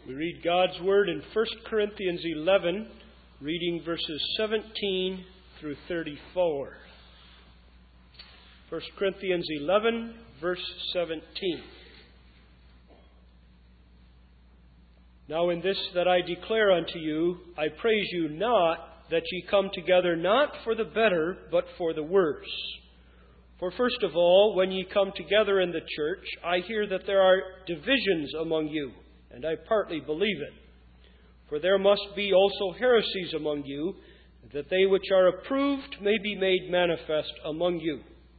We read God's Word in 1 Corinthians 11, reading verses 17 through 34. 1 Corinthians 11, verse 17. Now in this that I declare unto you, I praise you not that ye come together not for the better, but for the worse. For first of all, when ye come together in the church, I hear that there are divisions among you, and I partly believe it. For there must be also heresies among you, that they which are approved may be made manifest among you.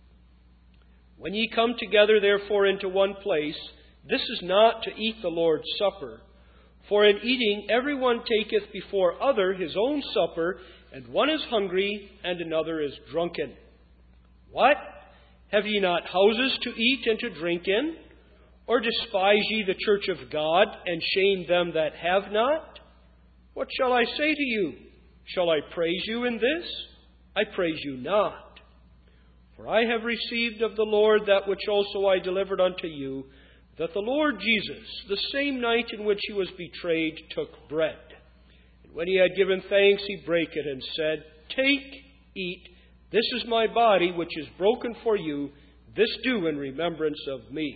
When ye come together therefore into one place, this is not to eat the Lord's Supper. For in eating every one taketh before other his own supper, and one is hungry, and another is drunken. What? Have ye not houses to eat and to drink in? Or despise ye the church of God, and shame them that have not? What shall I say to you? Shall I praise you in this? I praise you not. For I have received of the Lord that which also I delivered unto you, that the Lord Jesus, the same night in which he was betrayed, took bread. And when he had given thanks, he brake it, and said, Take, eat, this is my body, which is broken for you. This do in remembrance of me.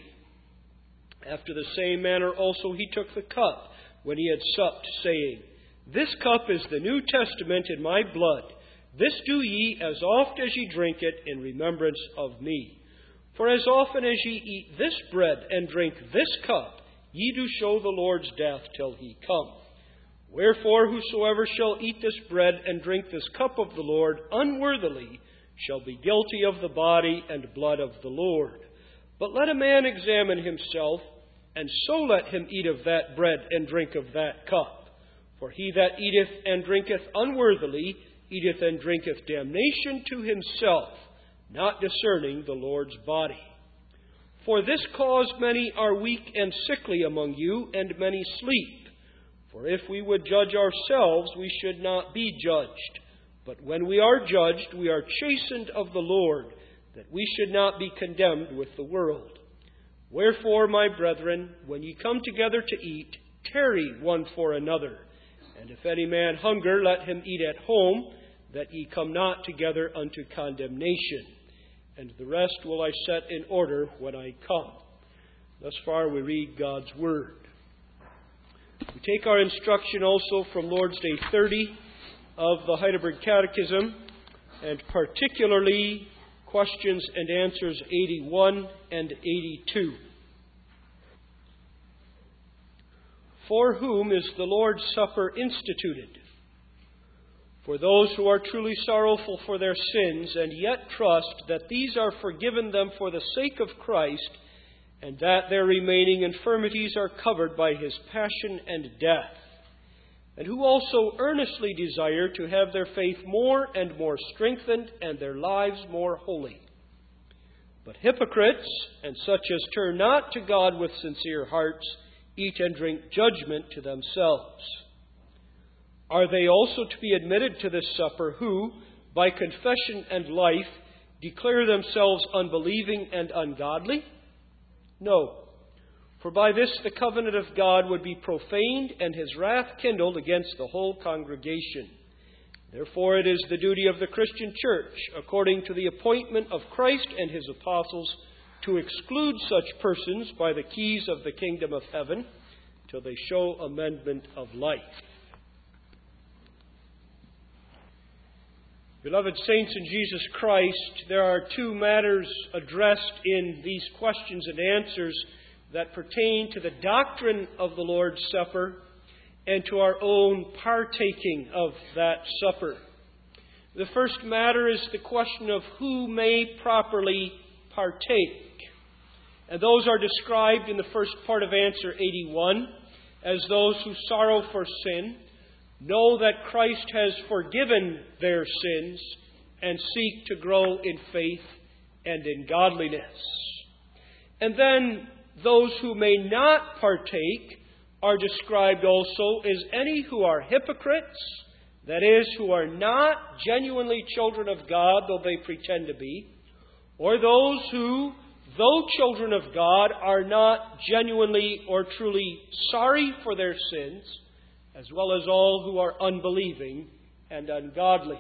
After the same manner also he took the cup, when he had supped, saying, This cup is the New Testament in my blood. This do ye as oft as ye drink it in remembrance of me. For as often as ye eat this bread and drink this cup, ye do show the Lord's death till he come. Wherefore whosoever shall eat this bread and drink this cup of the Lord unworthily shall be guilty of the body and blood of the Lord. But let a man examine himself, and so let him eat of that bread and drink of that cup. For he that eateth and drinketh unworthily eateth and drinketh damnation to himself, not discerning the Lord's body. For this cause many are weak and sickly among you, and many sleep. For if we would judge ourselves, we should not be judged. But when we are judged, we are chastened of the Lord, that we should not be condemned with the world. Wherefore, my brethren, when ye come together to eat, tarry one for another. And if any man hunger, let him eat at home, that ye come not together unto condemnation. And the rest will I set in order when I come. Thus far we read God's Word. We take our instruction also from Lord's Day 30 of the Heidelberg Catechism, and particularly questions and answers 81 and 82. For whom is the Lord's Supper instituted? For those who are truly sorrowful for their sins, and yet trust that these are forgiven them for the sake of Christ, and that their remaining infirmities are covered by his passion and death, and who also earnestly desire to have their faith more and more strengthened, and their lives more holy. But hypocrites, and such as turn not to God with sincere hearts, eat and drink judgment to themselves. Are they also to be admitted to this supper who, by confession and life, declare themselves unbelieving and ungodly? No. For by this the covenant of God would be profaned, and his wrath kindled against the whole congregation. Therefore it is the duty of the Christian church, according to the appointment of Christ and his apostles, to exclude such persons by the keys of the kingdom of heaven, till they show amendment of life. Beloved saints in Jesus Christ, there are two matters addressed in these questions and answers that pertain to the doctrine of the Lord's Supper and to our own partaking of that supper. The first matter is the question of who may properly partake. And those are described in the first part of answer 81 as those who sorrow for sin, know that Christ has forgiven their sins, and seek to grow in faith and in godliness. And then those who may not partake are described also as any who are hypocrites, that is, who are not genuinely children of God, though they pretend to be, or those who, though children of God, are not genuinely or truly sorry for their sins, as well as all who are unbelieving and ungodly.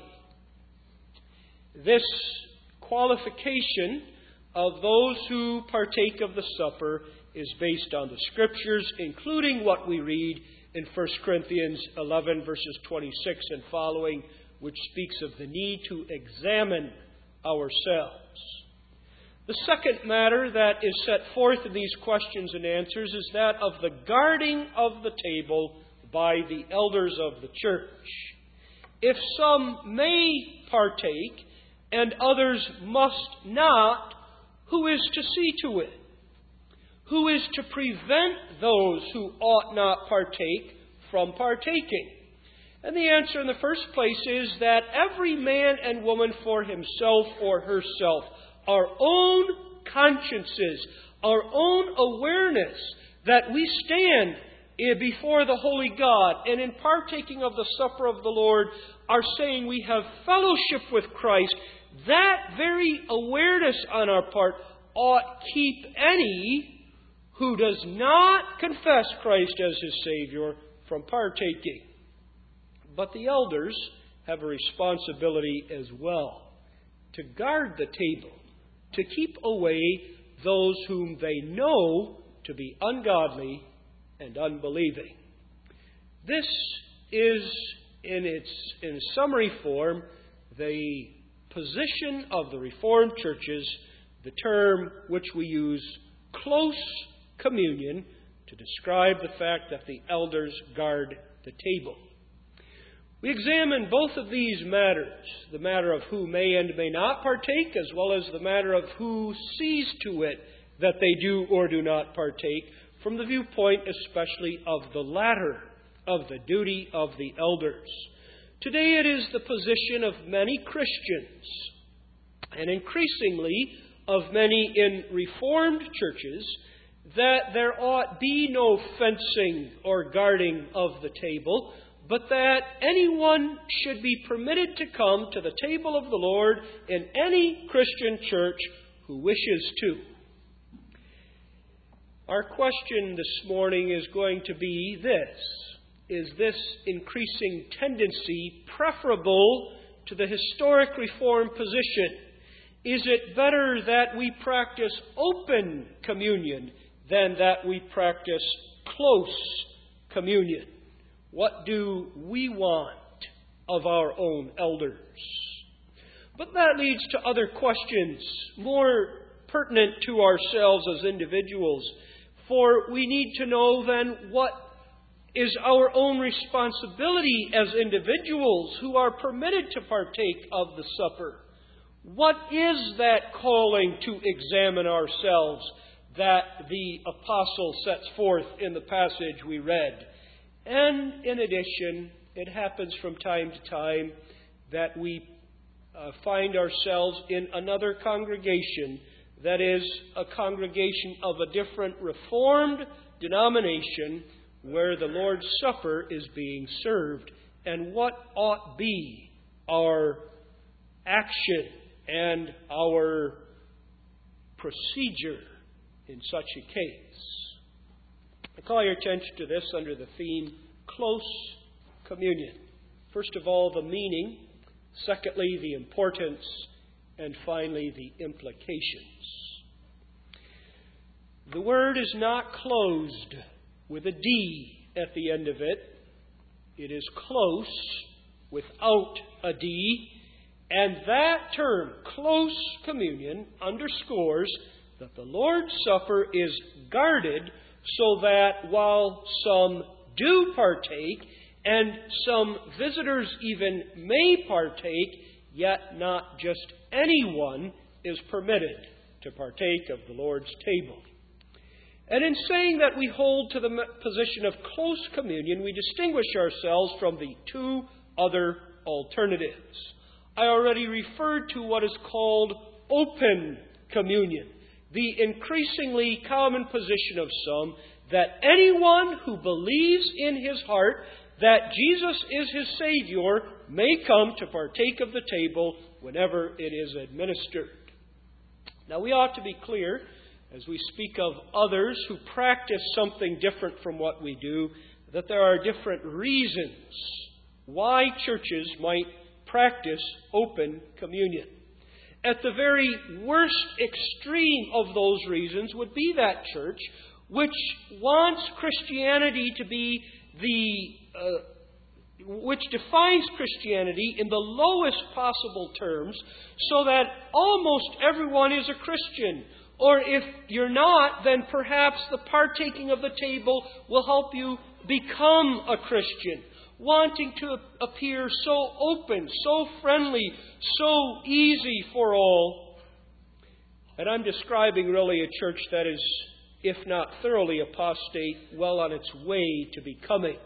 This qualification of those who partake of the supper is based on the Scriptures, including what we read in 1 Corinthians 11, verses 26 and following, which speaks of the need to examine ourselves. The second matter that is set forth in these questions and answers is that of the guarding of the table by the elders of the church. If some may partake and others must not, who is to see to it? Who is to prevent those who ought not partake from partaking? And the answer in the first place is that every man and woman for himself or herself, our own consciences, our own awareness that we stand before the Holy God and in partaking of the supper of the Lord are saying we have fellowship with Christ, that very awareness on our part ought keep any who does not confess Christ as his Savior from partaking. But the elders have a responsibility as well to guard the table, to keep away those whom they know to be ungodly and unbelieving. This is, in summary form, the position of the Reformed churches, the term which we use, close communion, to describe the fact that the elders guard the table. We examine both of these matters, the matter of who may and may not partake, as well as the matter of who sees to it that they do or do not partake, from the viewpoint especially of the latter, of the duty of the elders. Today it is the position of many Christians, and increasingly of many in Reformed churches, that there ought be no fencing or guarding of the table, but that anyone should be permitted to come to the table of the Lord in any Christian church who wishes to. Our question this morning is going to be this: is this increasing tendency preferable to the historic Reformed position? Is it better that we practice open communion than that we practice close communion? What do we want of our own elders? But that leads to other questions more pertinent to ourselves as individuals. For we need to know then what is our own responsibility as individuals who are permitted to partake of the supper. What is that calling to examine ourselves that the apostle sets forth in the passage we read? And in addition, it happens from time to time that we find ourselves in another congregation, that is, a congregation of a different Reformed denomination where the Lord's Supper is being served. And what ought be our action and our procedure in such a case? I call your attention to this under the theme, close communion. First of all, the meaning. Secondly, the importance. And finally, the implications. The word is not closed with a D at the end of it. It is close without a D. And that term, close communion, underscores that the Lord's Supper is guarded so that while some do partake, and some visitors even may partake, yet not just anyone is permitted to partake of the Lord's table. And in saying that we hold to the position of close communion, we distinguish ourselves from the two other alternatives. I already referred to what is called open communion, the increasingly common position of some that anyone who believes in his heart that Jesus is his Savior may come to partake of the table whenever it is administered. Now, we ought to be clear as we speak of others who practice something different from what we do, that there are different reasons why churches might practice open communion. At the very worst extreme of those reasons would be that church which wants Christianity to be which defines Christianity in the lowest possible terms so that almost everyone is a Christian. Or if you're not, then perhaps the partaking of the table will help you become a Christian. Wanting to appear so open, so friendly, so easy for all. And I'm describing really a church that is, if not thoroughly apostate, well on its way to becoming.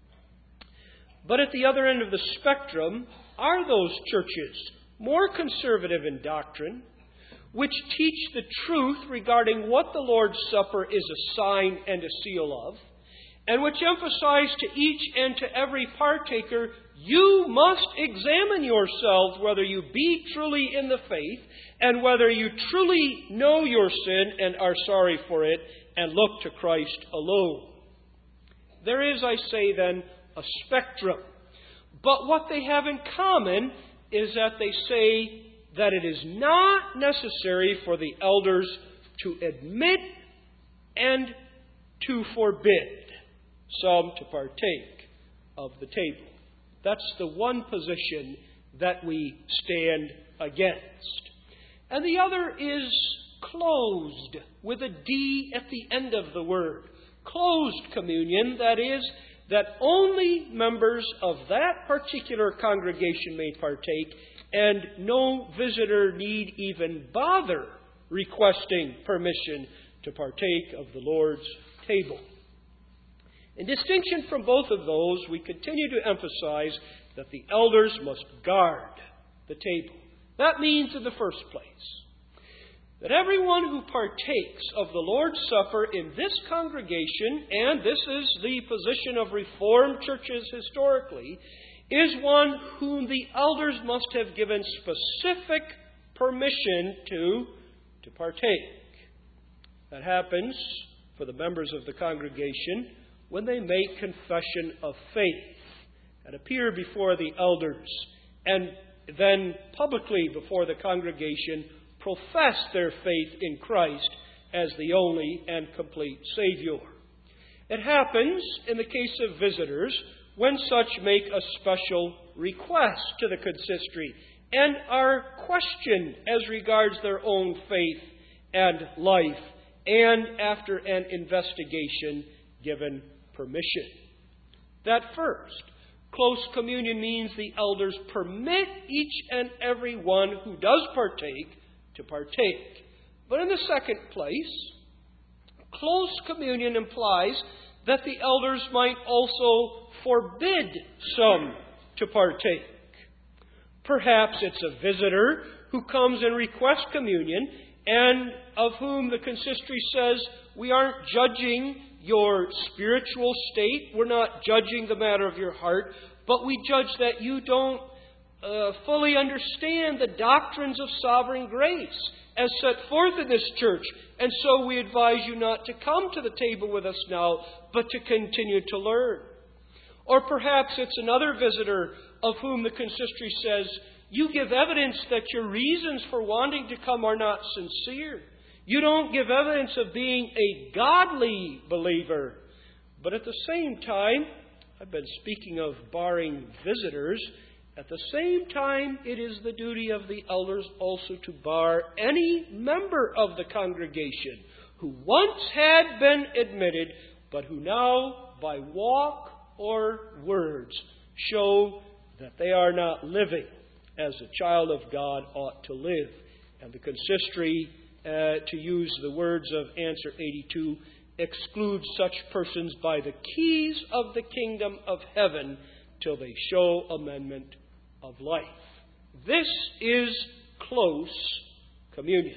But at the other end of the spectrum are those churches, more conservative in doctrine, which teach the truth regarding what the Lord's Supper is a sign and a seal of, and which emphasize to each and to every partaker, you must examine yourselves whether you be truly in the faith, and whether you truly know your sin and are sorry for it, and look to Christ alone. There is, I say then, a spectrum. But what they have in common is that they say that it is not necessary for the elders to admit and to forbid some to partake of the table. That's the one position that we stand against. And the other is closed, with a D at the end of the word. Closed communion, that is, that only members of that particular congregation may partake, and no visitor need even bother requesting permission to partake of the Lord's table. In distinction from both of those, we continue to emphasize that the elders must guard the table. That means, in the first place, that everyone who partakes of the Lord's Supper in this congregation, and this is the position of Reformed churches historically, is one whom the elders must have given specific permission to partake. That happens for the members of the congregation when they make confession of faith and appear before the elders, and then publicly before the congregation profess their faith in Christ as the only and complete Savior. It happens in the case of visitors when such make a special request to the consistory and are questioned as regards their own faith and life, and after an investigation given permission. That first, close communion means the elders permit each and every one who does partake to partake. But in the second place, close communion implies that the elders might also forbid some to partake. Perhaps it's a visitor who comes and requests communion, and of whom the consistory says, we aren't judging your spiritual state, we're not judging the matter of your heart, but we judge that you don't fully understand the doctrines of sovereign grace as set forth in this church. And so we advise you not to come to the table with us now, but to continue to learn. Or perhaps it's another visitor of whom the consistory says, you give evidence that your reasons for wanting to come are not sincere. You don't give evidence of being a godly believer. But at the same time, I've been speaking of barring visitors. At the same time, it is the duty of the elders also to bar any member of the congregation who once had been admitted, but who now, by walk or words, show that they are not living as a child of God ought to live. And the consistory, to use the words of Answer 82, excludes such persons by the keys of the kingdom of heaven till they show amendment of life. This is close communion.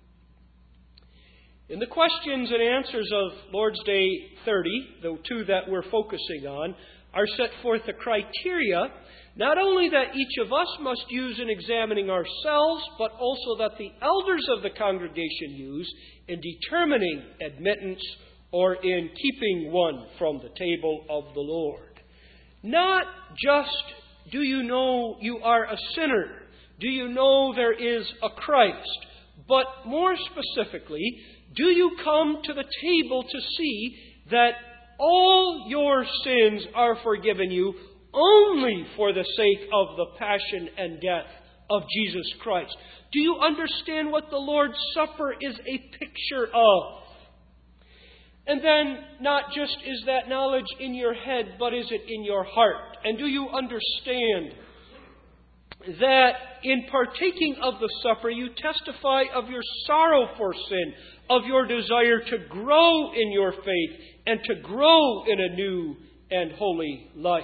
In the questions and answers of Lord's Day 30, the two that we're focusing on, are set forth the criteria not only that each of us must use in examining ourselves, but also that the elders of the congregation use in determining admittance or in keeping one from the table of the Lord. Not just, do you know you are a sinner? Do you know there is a Christ? But more specifically, do you come to the table to see that all your sins are forgiven you only for the sake of the passion and death of Jesus Christ? Do you understand what the Lord's Supper is a picture of? And then, not just is that knowledge in your head, but is it in your heart? And do you understand that in partaking of the supper, you testify of your sorrow for sin, of your desire to grow in your faith, and to grow in a new and holy life?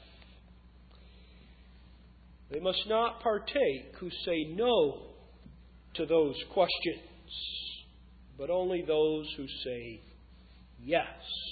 They must not partake who say no to those questions, but only those who say yes.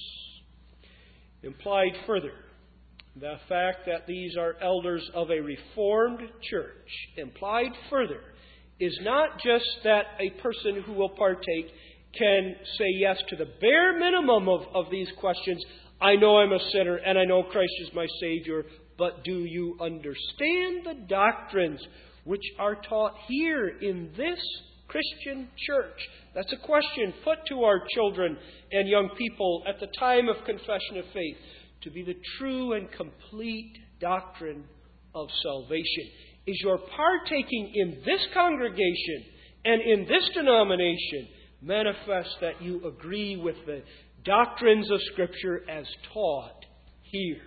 Implied further, the fact that these are elders of a Reformed church, implied further, is not just that a person who will partake can say yes to the bare minimum of these questions. I know I'm a sinner and I know Christ is my Savior, but do you understand the doctrines which are taught here in this Christian church? That's a question put to our children and young people at the time of confession of faith, to be the true and complete doctrine of salvation. Is your partaking in this congregation and in this denomination manifest that you agree with the doctrines of Scripture as taught here?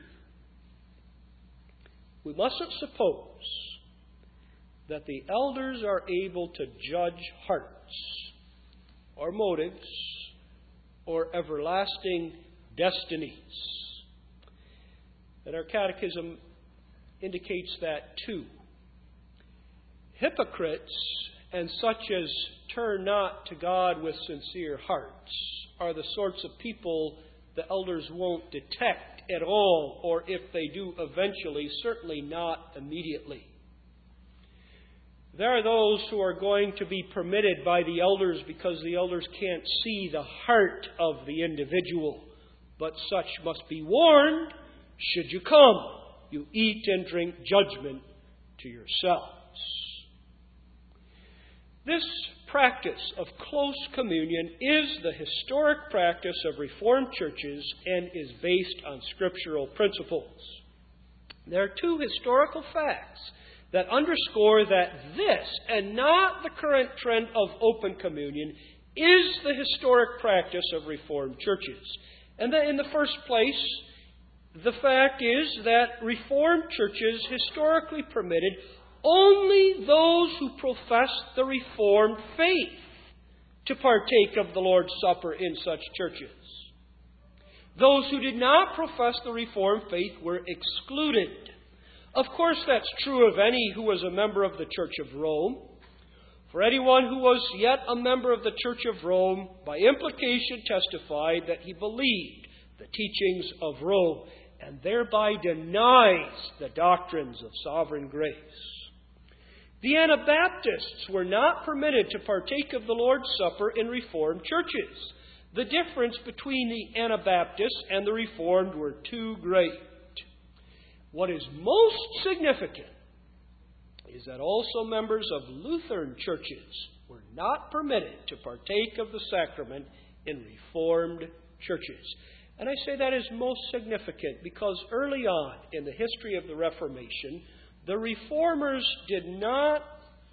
We mustn't suppose that the elders are able to judge hearts or motives or everlasting destinies. And our catechism indicates that too. Hypocrites and such as turn not to God with sincere hearts are the sorts of people the elders won't detect at all, or if they do eventually, certainly not immediately. There are those who are going to be permitted by the elders because the elders can't see the heart of the individual. But such must be warned, should you come, you eat and drink judgment to yourselves. This practice of close communion is the historic practice of Reformed churches and is based on scriptural principles. There are two historical facts that underscore that this, and not the current trend of open communion, is the historic practice of Reformed churches. And that in the first place, the fact is that Reformed churches historically permitted only those who professed the Reformed faith to partake of the Lord's Supper in such churches. Those who did not profess the Reformed faith were excluded. Of course, that's true of any who was a member of the Church of Rome. For anyone who was yet a member of the Church of Rome, by implication testified that he believed the teachings of Rome and thereby denies the doctrines of sovereign grace. The Anabaptists were not permitted to partake of the Lord's Supper in Reformed churches. The difference between the Anabaptists and the Reformed were too great. What is most significant is that also members of Lutheran churches were not permitted to partake of the sacrament in Reformed churches. And I say that is most significant because early on in the history of the Reformation, the Reformers did not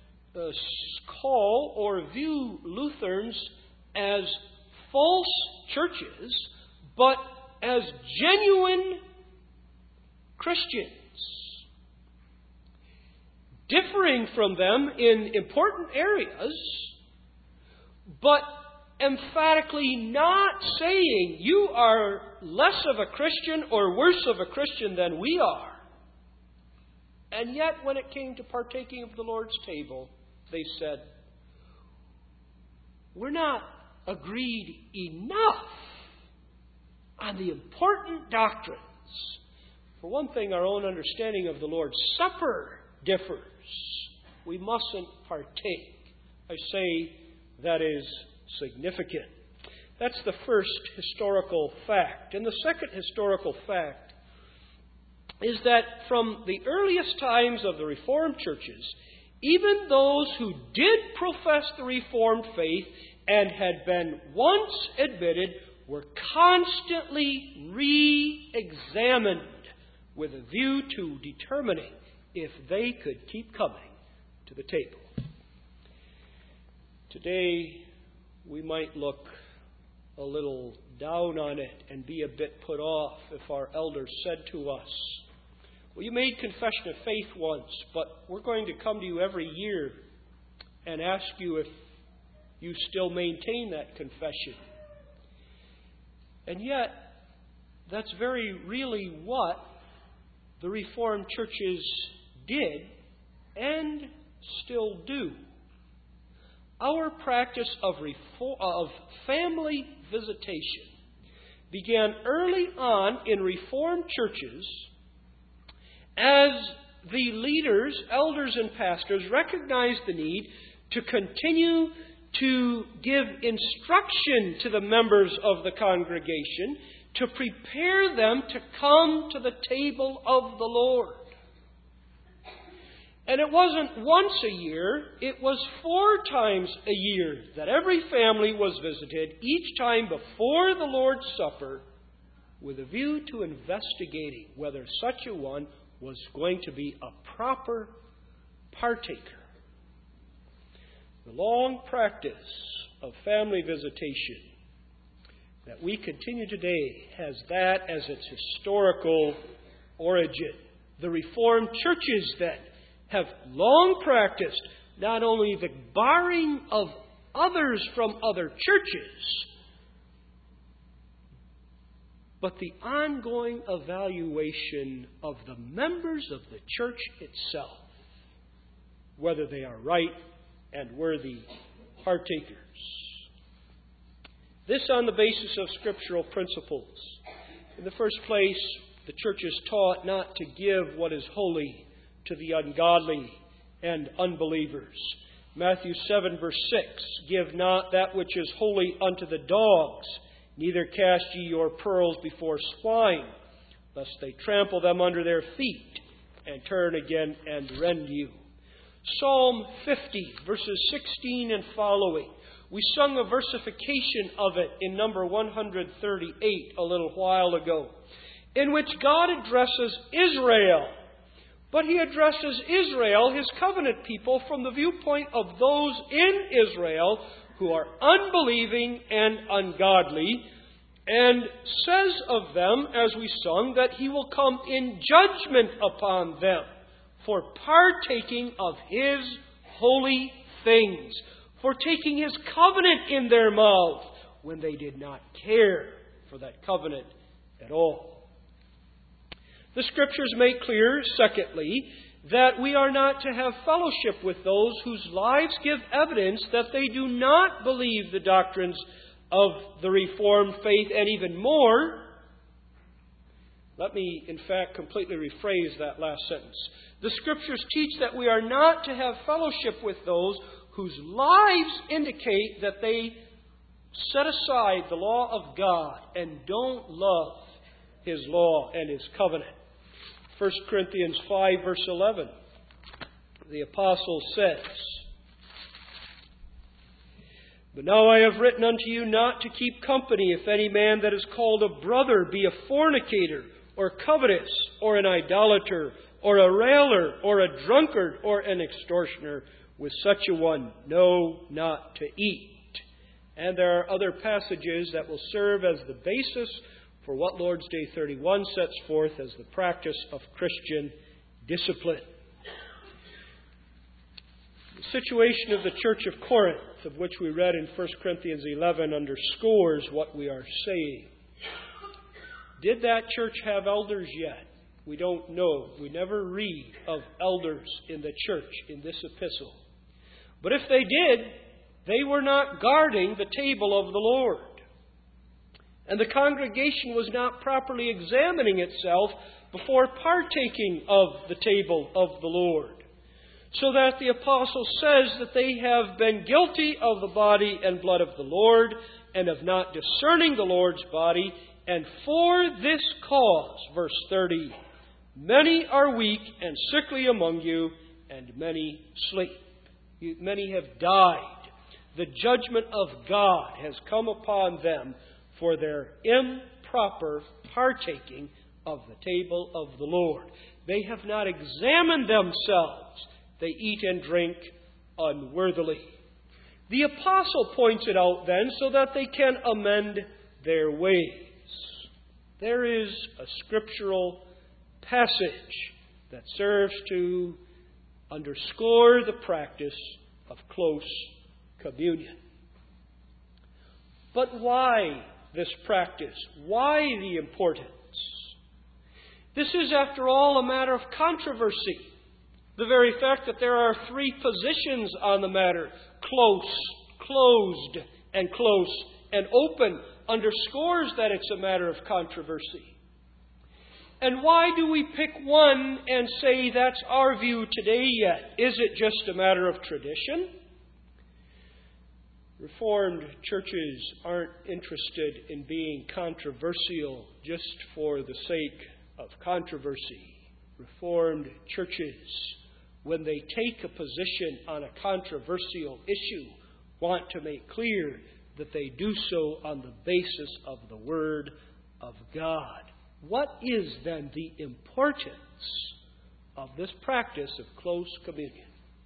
call or view Lutherans as false churches, but as genuine Christians, differing from them in important areas, but emphatically not saying you are less of a Christian or worse of a Christian than we are. And yet, when it came to partaking of the Lord's table, they said, we're not agreed enough on the important doctrines For one thing, our own understanding of the Lord's Supper differs. We mustn't partake. I say that is significant. That's the first historical fact. And the second historical fact is that from the earliest times of the Reformed churches, even those who did profess the Reformed faith and had been once admitted were constantly re-examined with a view to determining if they could keep coming to the table. Today, we might look a little down on it and be a bit put off if our elders said to us, well, you made confession of faith once, but we're going to come to you every year and ask you if you still maintain that confession. And yet, that's very really what the Reformed churches did and still do. Our practice of family visitation began early on in Reformed churches as the leaders, elders and pastors recognized the need to continue to give instruction to the members of the congregation to prepare them to come to the table of the Lord. And it wasn't once a year, it was 4 times a year that every family was visited, each time before the Lord's Supper, with a view to investigating whether such a one was going to be a proper partaker. The long practice of family visitation that we continue today has that as its historical origin. The Reformed churches then have long practiced not only the barring of others from other churches, but the ongoing evaluation of the members of the church itself, whether they are right and worthy partakers. This on the basis of scriptural principles. In the first place, the church is taught not to give what is holy to the ungodly and unbelievers. Matthew 7 verse 6, give not that which is holy unto the dogs, neither cast ye your pearls before swine, lest they trample them under their feet, and turn again and rend you. Psalm 50 verses 16 and following. We sung a versification of it in number 138 a little while ago, in which God addresses Israel. But He addresses Israel, His covenant people, from the viewpoint of those in Israel who are unbelieving and ungodly, and says of them, as we sung, that He will come in judgment upon them for partaking of His holy things, for taking His covenant in their mouth when they did not care for that covenant at all. The Scriptures make clear, secondly, that we are not to have fellowship with those whose lives give evidence that they do not believe the doctrines of the Reformed faith, and even more, let me, in fact, completely rephrase that last sentence. The Scriptures teach that we are not to have fellowship with those whose lives indicate that they set aside the law of God and don't love His law and His covenant. 1 Corinthians 5 verse 11, the apostle says, but now I have written unto you not to keep company if any man that is called a brother be a fornicator, or covetous, or an idolater, or a railer, or a drunkard, or an extortioner. With such a one, no, not to eat. And there are other passages that will serve as the basis for what Lord's Day 31 sets forth as the practice of Christian discipline. The situation of the church of Corinth, of which we read in 1 Corinthians 11, underscores what we are saying. Did that church have elders yet? We don't know. We never read of elders in the church in this epistle. But if they did, they were not guarding the table of the Lord. and the congregation was not properly examining itself before partaking of the table of the Lord. So that the apostle says that they have been guilty of the body and blood of the Lord, and of not discerning the Lord's body, and for this cause, verse 30, many are weak and sickly among you, and many sleep. Many have died. The judgment of God has come upon them for their improper partaking of the table of the Lord. They have not examined themselves. They eat and drink unworthily. The apostle points it out then so that they can amend their ways. There is a scriptural passage that serves to underscore the practice of close communion. But why this practice? Why the importance? This is, after all, a matter of controversy. The very fact that there are three positions on the matter, close, closed, and close and open, underscores that it's a matter of controversy. And why do we pick one and say that's our view today yet? Is it just a matter of tradition? Reformed churches aren't interested in being controversial just for the sake of controversy. Reformed churches, when they take a position on a controversial issue, want to make clear that they do so on the basis of the Word of God. What is then the importance of this practice of close communion?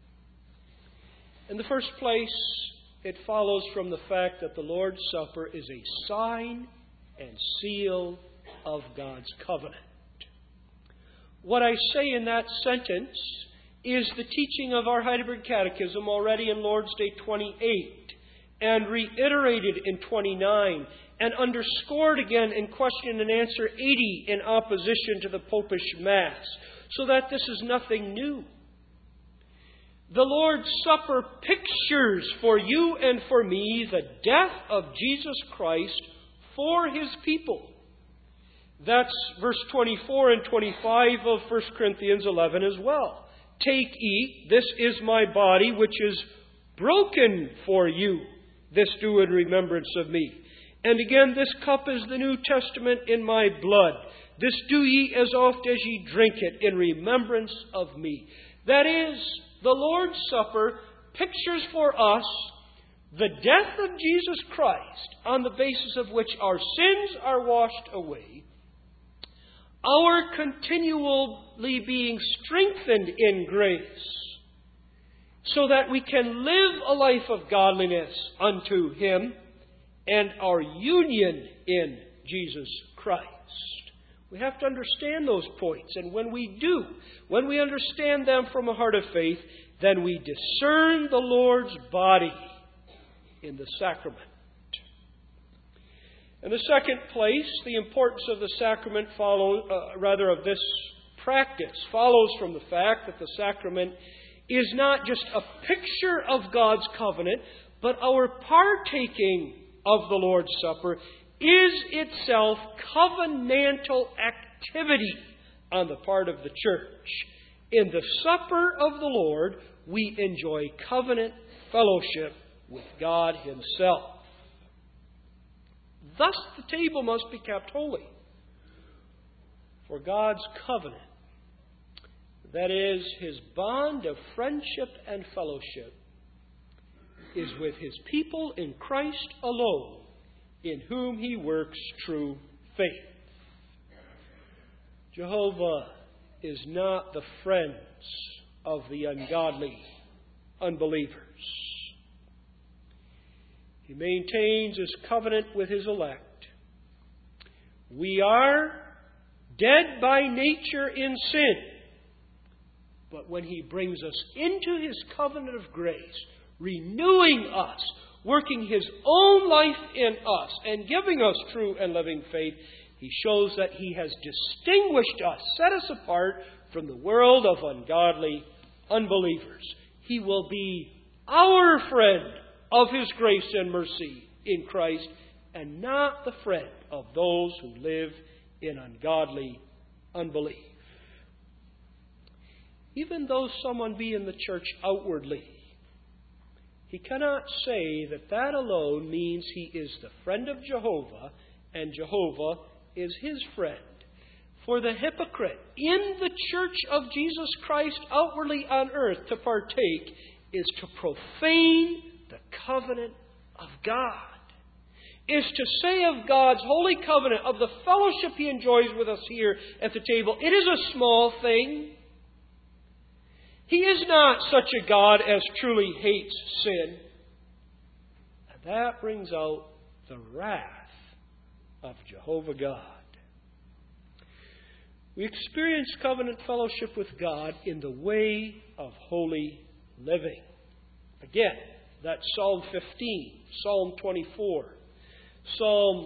In the first place, it follows from the fact that the Lord's Supper is a sign and seal of God's covenant. What I say in that sentence is the teaching of our Heidelberg Catechism already in Lord's Day 28 and reiterated in 29 and underscored again in question and answer 80 in opposition to the Popish Mass, so that this is nothing new. The Lord's Supper pictures for you and for me the death of Jesus Christ for His people. That's verse 24 and 25 of 1 Corinthians 11 as well. Take, eat, this is my body which is broken for you. This do in remembrance of me. And again, this cup is the New Testament in my blood. This do ye as oft as ye drink it in remembrance of me. That is, the Lord's Supper pictures for us the death of Jesus Christ, on the basis of which our sins are washed away, our continually being strengthened in grace, so that we can live a life of godliness unto Him, and our union in Jesus Christ. We have to understand those points. And when we do, when we understand them from a heart of faith, then we discern the Lord's body in the sacrament. In the second place, the importance of the sacrament of this practice follows from the fact that the sacrament is not just a picture of God's covenant, but our partaking of the Lord's Supper is itself covenantal activity on the part of the church. In the supper of the Lord, we enjoy covenant fellowship with God Himself. Thus, the table must be kept holy. For God's covenant, that is, His bond of friendship and fellowship, is with His people in Christ alone, in whom He works true faith. Jehovah is not the friends of the ungodly unbelievers. He maintains His covenant with His elect. We are dead by nature in sin, but when He brings us into His covenant of grace, renewing us, working His own life in us, and giving us true and living faith, He shows that He has distinguished us, set us apart from the world of ungodly unbelievers. He will be our friend of His grace and mercy in Christ, and not the friend of those who live in ungodly unbelief. Even though someone be in the church outwardly, he cannot say that that alone means he is the friend of Jehovah and Jehovah is his friend. For the hypocrite in the church of Jesus Christ outwardly on earth to partake is to profane the covenant of God. Is to say of God's holy covenant, of the fellowship He enjoys with us here at the table, it is a small thing. He is not such a God as truly hates sin. And that brings out the wrath of Jehovah God. We experience covenant fellowship with God in the way of holy living. Again, that's Psalm 15, Psalm 24, Psalm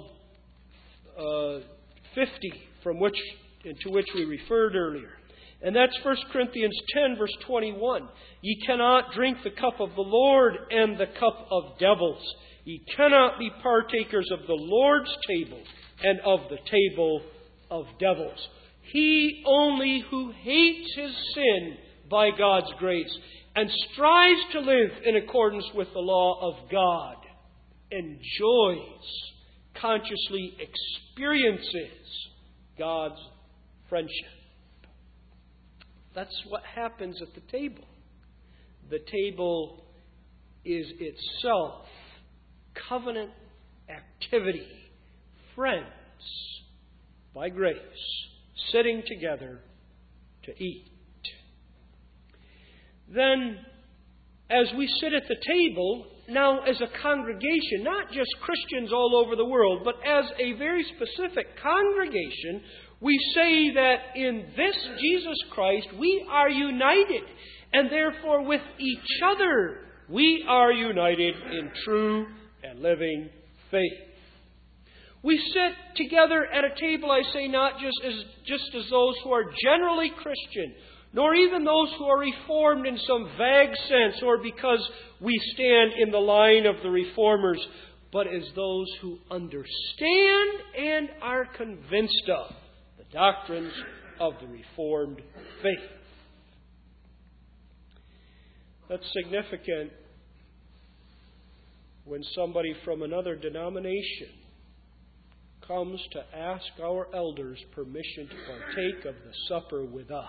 50, to which we referred earlier. And that's 1 Corinthians 10, verse 21. Ye cannot drink the cup of the Lord and the cup of devils. Ye cannot be partakers of the Lord's table and of the table of devils. He only who hates his sin by God's grace and strives to live in accordance with the law of God enjoys, consciously experiences God's friendship. That's what happens at the table. The table is itself covenant activity, friends by grace, sitting together to eat. Then, as we sit at the table, now as a congregation, not just Christians all over the world, but as a very specific congregation, we say that in this Jesus Christ we are united, and therefore with each other we are united in true and living faith. We sit together at a table, I say, not just as those who are generally Christian, nor even those who are Reformed in some vague sense, or because we stand in the line of the Reformers, but as those who understand and are convinced of the doctrines of the Reformed faith. That's significant when somebody from another denomination comes to ask our elders permission to partake of the supper with us.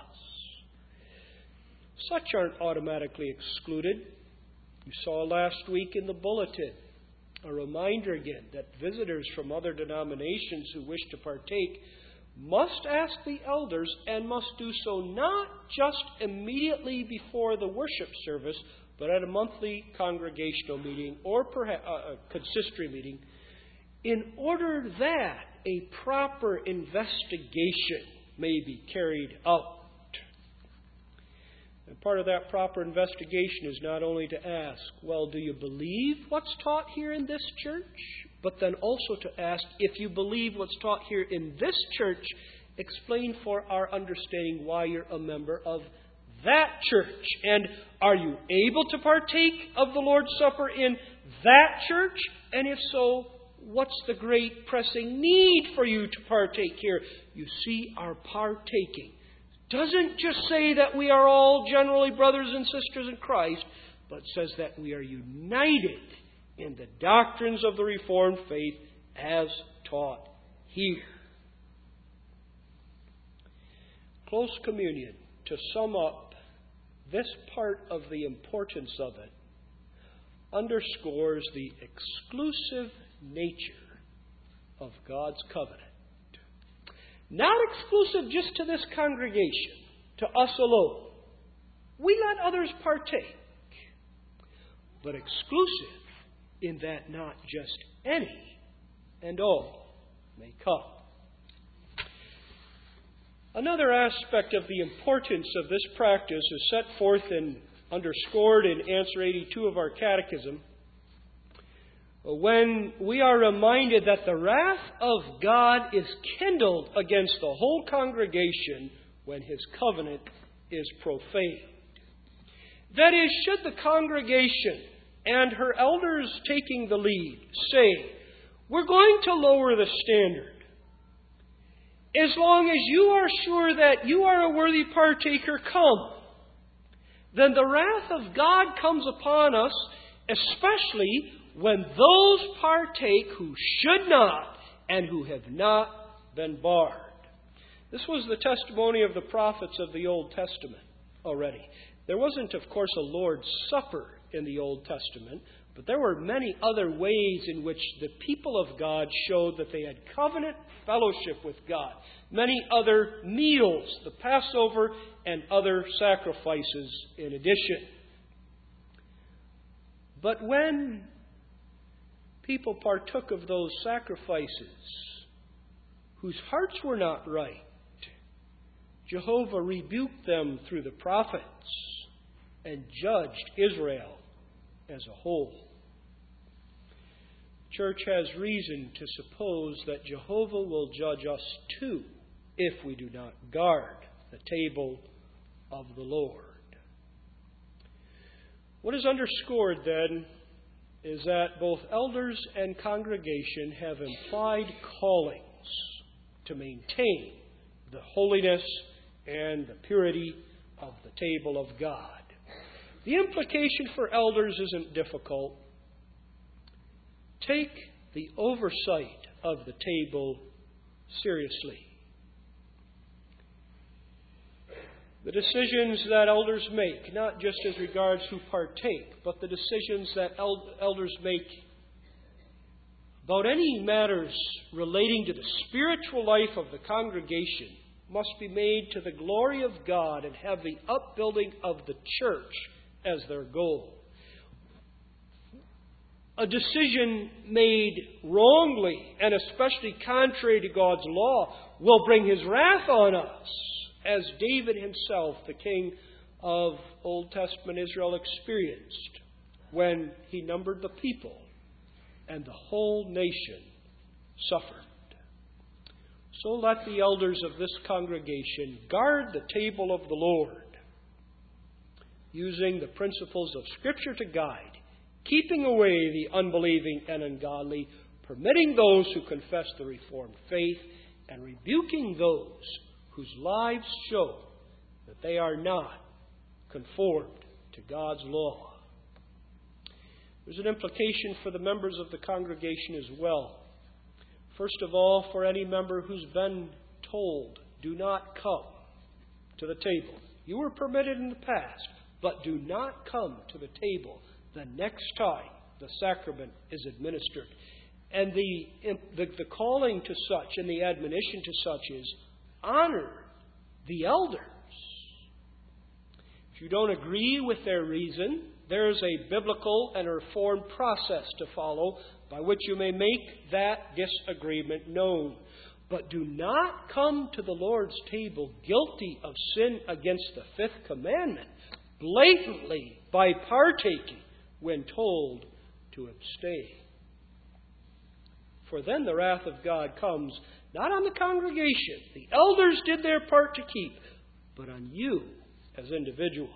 Such aren't automatically excluded. You saw last week in the bulletin a reminder again that visitors from other denominations who wish to partake must ask the elders, and must do so not just immediately before the worship service, but at a monthly congregational meeting or perhaps a consistory meeting, in order that a proper investigation may be carried out. And part of that proper investigation is not only to ask, well, do you believe what's taught here in this church? But then also to ask, if you believe what's taught here in this church, explain for our understanding why you're a member of that church. And are you able to partake of the Lord's Supper in that church? And if so, what's the great pressing need for you to partake here? You see, our partaking doesn't just say that we are all generally brothers and sisters in Christ, but says that we are united in the doctrines of the Reformed faith as taught here. Close communion, to sum up this part of the importance of it, underscores the exclusive nature of God's covenant. Not exclusive just to this congregation, to us alone. We let others partake. But exclusive in that not just any and all may come. Another aspect of the importance of this practice is set forth and underscored in answer 82 of our catechism, when we are reminded that the wrath of God is kindled against the whole congregation when His covenant is profaned. That is, should the congregation and her elders taking the lead say, we're going to lower the standard. As long as you are sure that you are a worthy partaker, come. Then the wrath of God comes upon us, especially when those partake who should not and who have not been barred. This was the testimony of the prophets of the Old Testament already. There wasn't, of course, a Lord's Supper in the Old Testament, but there were many other ways in which the people of God showed that they had covenant fellowship with God. Many other meals, the Passover and other sacrifices in addition. But when people partook of those sacrifices whose hearts were not right, Jehovah rebuked them through the prophets and judged Israel as a whole. The church has reason to suppose that Jehovah will judge us too if we do not guard the table of the Lord. What is underscored then is that both elders and congregation have implied callings to maintain the holiness and the purity of the table of God. The implication for elders isn't difficult. Take the oversight of the table seriously. The decisions that elders make, not just as regards who partake, but the decisions that elders make about any matters relating to the spiritual life of the congregation, must be made to the glory of God and have the upbuilding of the church as their goal. A decision made wrongly, and especially contrary to God's law, will bring His wrath on us, as David himself, the king of Old Testament Israel, experienced when he numbered the people and the whole nation suffered. So let the elders of this congregation guard the table of the Lord, using the principles of Scripture to guide, keeping away the unbelieving and ungodly, permitting those who confess the Reformed faith, and rebuking those whose lives show that they are not conformed to God's law. There's an implication for the members of the congregation as well. First of all, for any member who's been told, do not come to the table. You were permitted in the past, but do not come to the table the next time the sacrament is administered. And the calling to such and the admonition to such is, honor the elders. If you don't agree with their reason, there is a biblical and reformed process to follow by which you may make that disagreement known. But do not come to the Lord's table guilty of sin against the fifth commandment, blatantly by partaking when told to abstain. For then the wrath of God comes not on the congregation. The elders did their part to keep, but on you as individuals.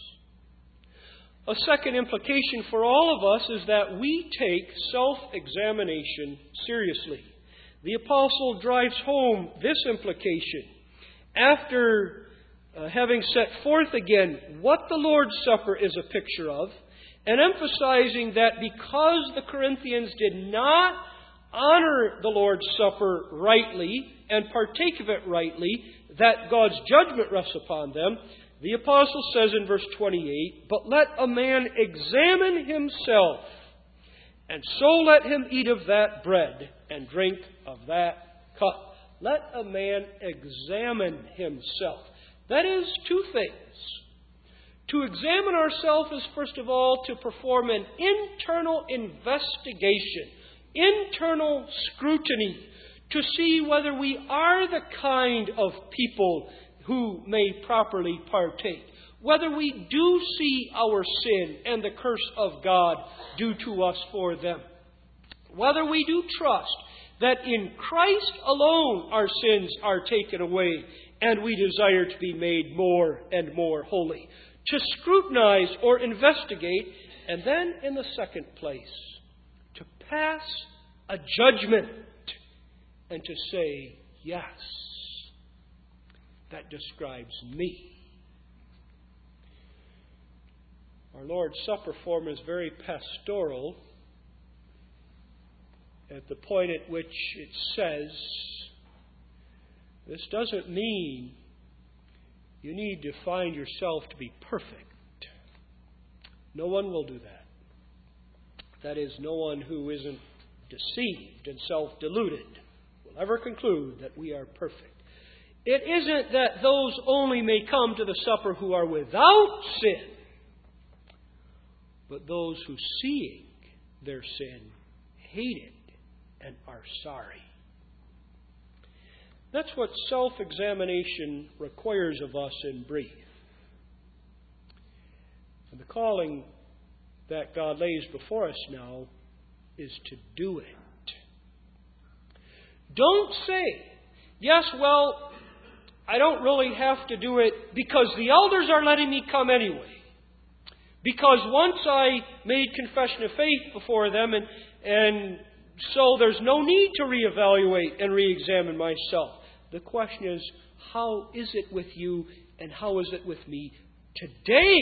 A second implication for all of us is that we take self-examination seriously. The apostle drives home this implication after having set forth again what the Lord's Supper is a picture of, and emphasizing that because the Corinthians did not honor the Lord's Supper rightly and partake of it rightly, that God's judgment rests upon them. The apostle says in verse 28, "But let a man examine himself, and so let him eat of that bread and drink of that cup." Let a man examine himself. That is two things. To examine ourselves is, first of all, to perform an internal investigation, internal scrutiny, to see whether we are the kind of people who may properly partake, whether we do see our sin and the curse of God due to us for them, whether we do trust that in Christ alone our sins are taken away and we desire to be made more and more holy. To scrutinize or investigate, and then in the second place, to pass a judgment, and to say, yes, that describes me. Our Lord's Supper form is very pastoral at the point at which it says, this doesn't mean you need to find yourself to be perfect. No one will do that. That is, no one who isn't deceived and self-deluded will ever conclude that we are perfect. It isn't that those only may come to the supper who are without sin, but those who, seeing their sin, hate it and are sorry. That's what self-examination requires of us in brief. And the calling that God lays before us now is to do it. Don't say, yes, well, I don't really have to do it because the elders are letting me come anyway. Because once I made confession of faith before them, and so there's no need to reevaluate and reexamine myself. The question is, how is it with you and how is it with me today?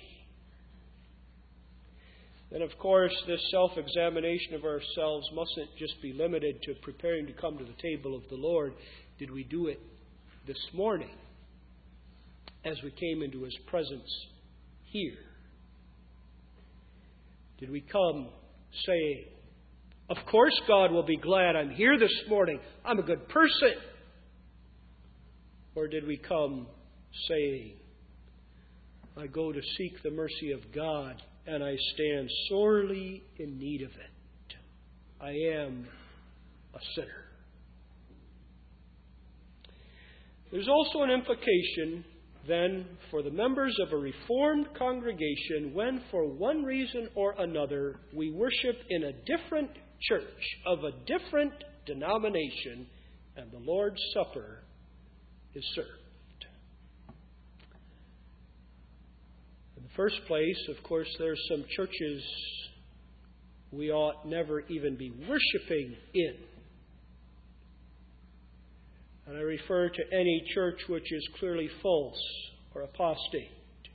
And of course, this self-examination of ourselves mustn't just be limited to preparing to come to the table of the Lord. Did we do it this morning as we came into His presence here? Did we come saying, of course God will be glad I'm here this morning. I'm a good person. Or did we come saying, I go to seek the mercy of God and I stand sorely in need of it. I am a sinner. There's also an implication then for the members of a Reformed congregation when for one reason or another we worship in a different church of a different denomination and the Lord's Supper is served. In the first place, of course, there's some churches we ought never even be worshiping in. And I refer to any church which is clearly false or apostate.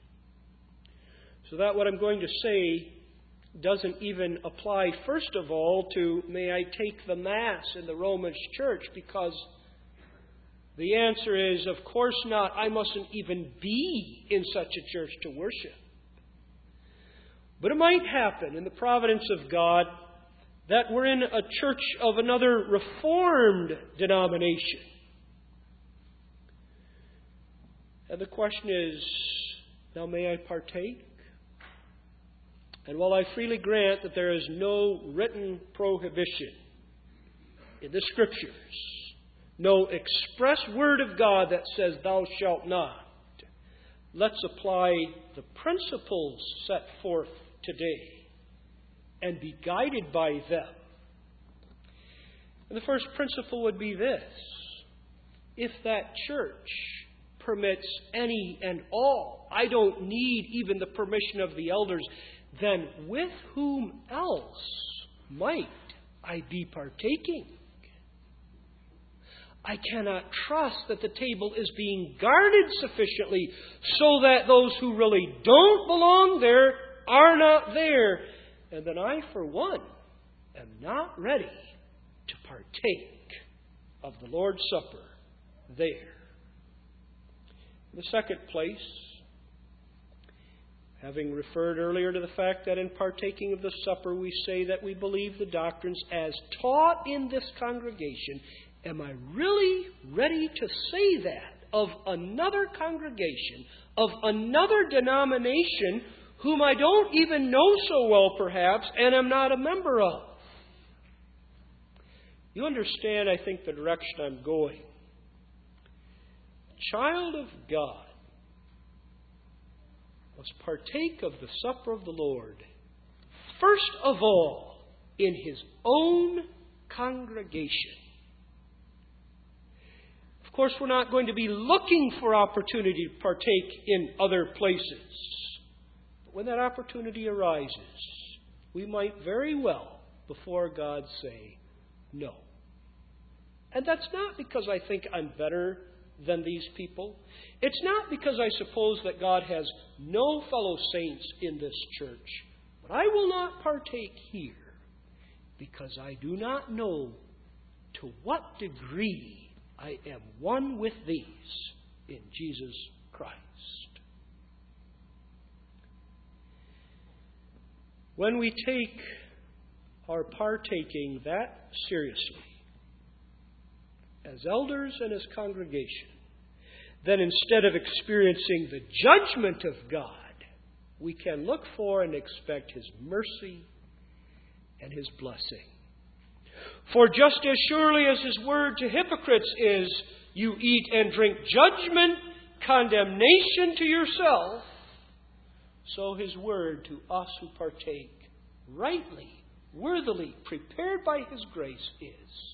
So that what I'm going to say doesn't even apply, first of all, to may I take the Mass in the Romish Church, because the answer is, of course not. I mustn't even be in such a church to worship. But it might happen in the providence of God that we're in a church of another Reformed denomination. And the question is, now may I partake? And while I freely grant that there is no written prohibition in the Scriptures, no express word of God that says, thou shalt not, let's apply the principles set forth today and be guided by them. And the first principle would be this: if that church permits any and all, I don't need even the permission of the elders, then with whom else might I be partaking? I cannot trust that the table is being guarded sufficiently so that those who really don't belong there are not there. And then I, for one, am not ready to partake of the Lord's Supper there. In the second place, having referred earlier to the fact that in partaking of the supper we say that we believe the doctrines as taught in this congregation, am I really ready to say that of another congregation, of another denomination, whom I don't even know so well perhaps, and am not a member of? You understand, I think, the direction I'm going. Child of God must partake of the supper of the Lord, first of all, in his own congregation. Of course, we're not going to be looking for opportunity to partake in other places. But when that opportunity arises, we might very well, before God, say, No. And that's not because I think I'm better than these people. It's not because I suppose that God has no fellow saints in this church. But I will not partake here because I do not know to what degree I am one with these in Jesus Christ. When we take our partaking that seriously, as elders and as congregation, then instead of experiencing the judgment of God, we can look for and expect His mercy and His blessing. For just as surely as His word to hypocrites is, you eat and drink judgment, condemnation to yourself, so His word to us who partake rightly, worthily, prepared by His grace is,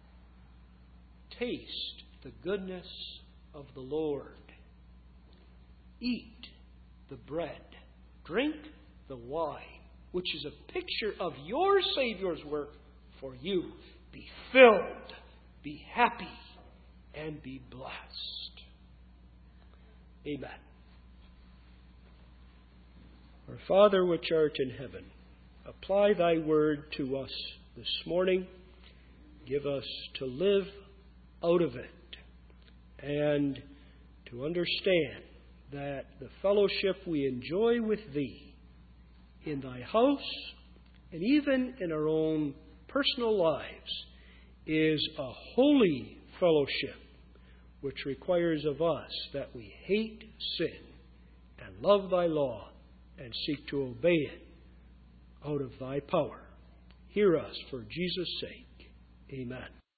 taste the goodness of the Lord. Eat the bread, drink the wine, which is a picture of your Savior's work for you. Be filled, be happy, and be blessed. Amen. Our Father which art in heaven, apply Thy word to us this morning. Give us to live out of it and to understand that the fellowship we enjoy with Thee in Thy house and even in our own personal lives is a holy fellowship which requires of us that we hate sin and love Thy law and seek to obey it out of Thy power. Hear us for Jesus' sake. Amen.